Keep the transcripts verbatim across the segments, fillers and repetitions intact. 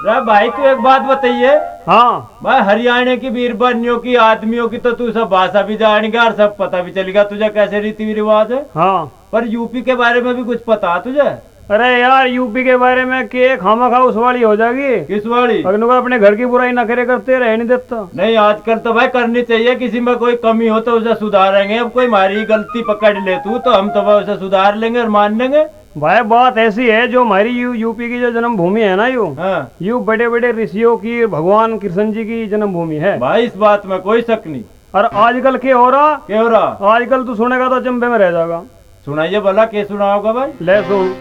रा भाई तू एक बात बताइए। हाँ भाई हरियाणा की बीरबानियों की आदमियों की तो तू सब भाषा भी जानेगा और सब पता भी चलेगा तुझे कैसे रीति रिवाज है। हाँ। पर यूपी के बारे में भी कुछ पता है तुझे? अरे यार यूपी के बारे में के खामा खा उस वाली हो जाएगी। किस वाली? अगनू का अपने घर की बुराई नखरे करते रह नहीं देता। नहीं आजकल तो भाई करनी चाहिए, किसी में कोई कमी हो तो उसे सुधारेंगे। अब कोई हमारी गलती पकड़ ले तू तो हम तो भाई उसे सुधार लेंगे और मान लेंगे। भाई बात ऐसी है जो हमारी यू यूपी की जो जन्मभूमि है ना यू हाँ। यू बड़े बड़े ऋषियों की भगवान कृष्ण जी की जन्मभूमि है भाई इस बात में कोई शक नहीं। और आजकल के हो रहा क्या हो रहा? आजकल तू सुनेगा तो चंबे में रह जाएगा। सुनाइए भला, क्या सुनाओगा भाई? ले सुन।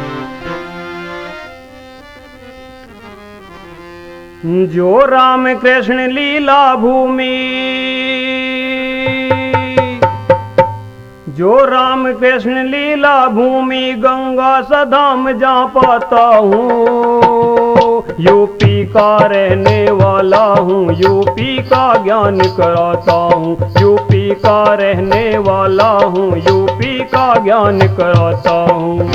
जो राम कृष्ण लीला भूमि जो राम कृष्ण लीला भूमि गंगा सधाम जा पाता हूँ। यूपी का रहने वाला हूँ, यूपी का ज्ञान कराता हूँ। यूपी का रहने वाला हूँ, यूपी का ज्ञान कराता हूँ।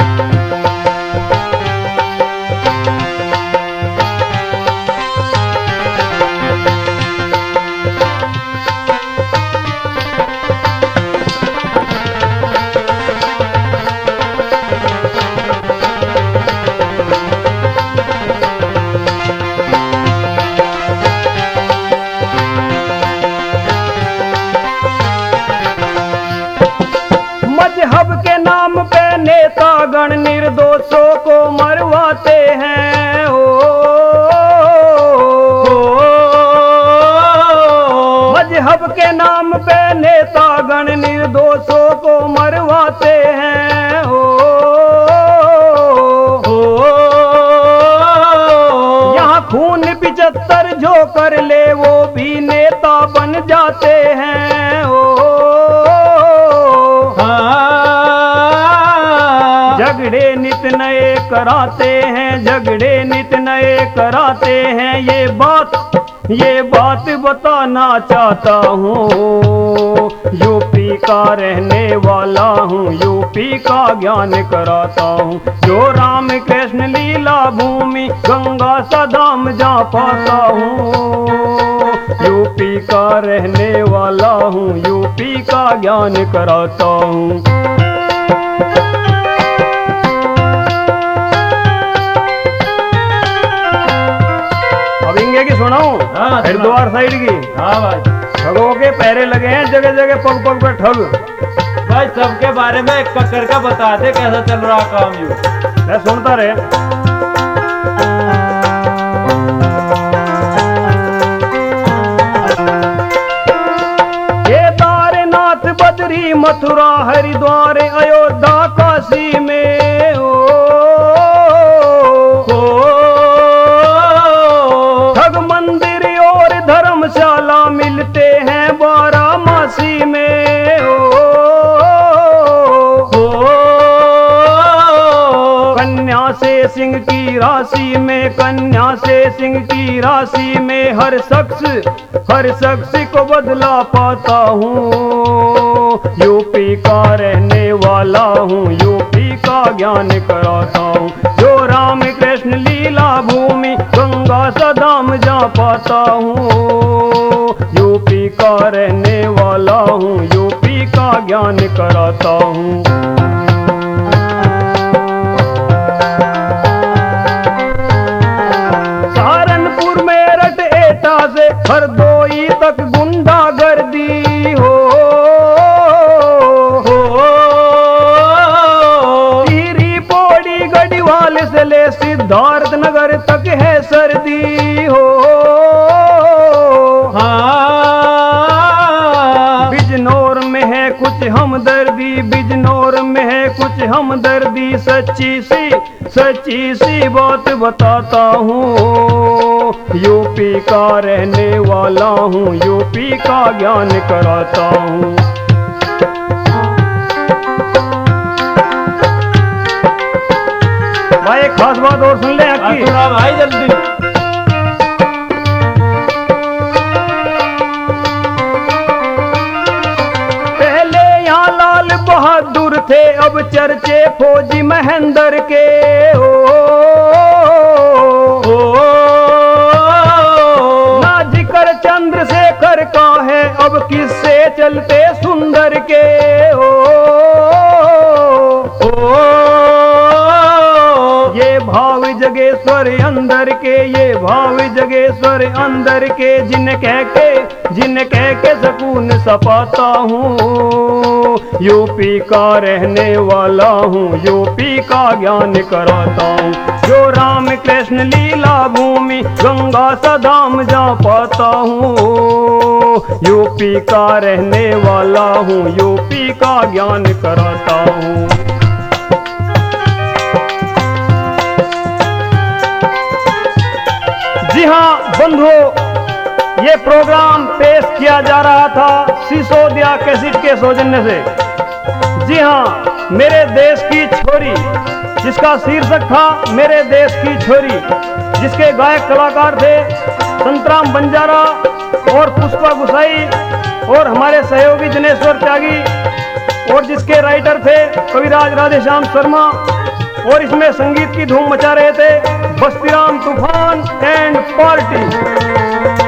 मजहब के नाम पे नेतागण निर्दोषों को मरवाते हैं। ओ, मजहब के नाम पे नेतागण निर्दोषों को मरवाते हैं। ओ, यहाँ खून पिचहत्तर जो कर ले वो भी नेता बन जाते हैं। ओ, झगड़े नित नए कराते हैं, झगड़े नित नए कराते हैं। ये बात ये बात बताना चाहता हूँ। यूपी का रहने वाला हूँ, यूपी का ज्ञान कराता हूँ। जो राम कृष्ण लीला भूमि गंगा सदाम जा पाता हूँ। यूपी का रहने वाला हूँ, यूपी का ज्ञान कराता हूँ। की सुनाऊं? हाँ, हरिद्वार साइड की। हाँ भाई। ठगों के पैरे लगे हैं जगह जगह, पग पग पे ठग। भाई सबके बारे में एक कक्कर का बता दे कैसा चल रहा काम यू। मैं सुनता रहे। केदारनाथ बद्री मथुरा हरिद्वार अयोध्या काशी में ओ, धर्मशाला मिलते हैं बारामासी में। ओ, ओ, कन्या से सिंह की राशि में, कन्या से सिंह की राशि में हर शख्स हर शख्स को बदला पाता हूँ। यूपी का रहने वाला हूँ, यूपी का ज्ञान कराता हूँ। जो राम कृष्ण लीला भूमि गंगा सदाम जा पाता हूँ। यूपी का रहने वाला हूँ, यूपी का ज्ञान कराता हूँ। सहारनपुर मेरठ एटा से हरदोई तक गुंडागर्दी हो, टीरी पौड़ी गढ़वाल से ले सिद्धार्थ नगर तक है सर्दी हो। बिजनौर में है कुछ हमदर्दी, बिजनौर में है कुछ हमदर्दी। सच्ची सी सच्ची सी बात बताता हूँ। यूपी का रहने वाला हूँ, यूपी का ज्ञान कराता हूँ। भाई एक खास बात और सुन ले आपकी। भाई जल्दी। पहले यहाँ लाल बहादुर थे, अब चर्चे फौजी महेंद्र के। ओ, ओ, ओ चलते सुंदर के ओ, ओ ये भाव जगेश्वर अंदर के, ये भाव जगेश्वर अंदर के, जिन कह के जिन कह के सुकून सपाता हूँ। यूपी का रहने वाला हूँ, यूपी का ज्ञान कराता हूँ। जो राम कृष्ण लीला भूमि गंगा सदाम जा पाता हूँ। यूपी का रहने वाला हूँ, यूपी का ज्ञान कराता हूँ। जी हाँ बंधुओं, ये प्रोग्राम पेश किया जा रहा था सिसोदिया कैसेट के सौजन्य से। जी हाँ, मेरे देश की छोरी, जिसका शीर्षक था मेरे देश की छोरी, जिसके गायक कलाकार थे संतराम बंजारा और पुष्पा गुसाई और हमारे सहयोगी जनेश्वर त्यागी, और जिसके राइटर थे कविराज राधेश्याम शर्मा, और इसमें संगीत की धूम मचा रहे थे बस्तीराम तूफान एंड पार्टी।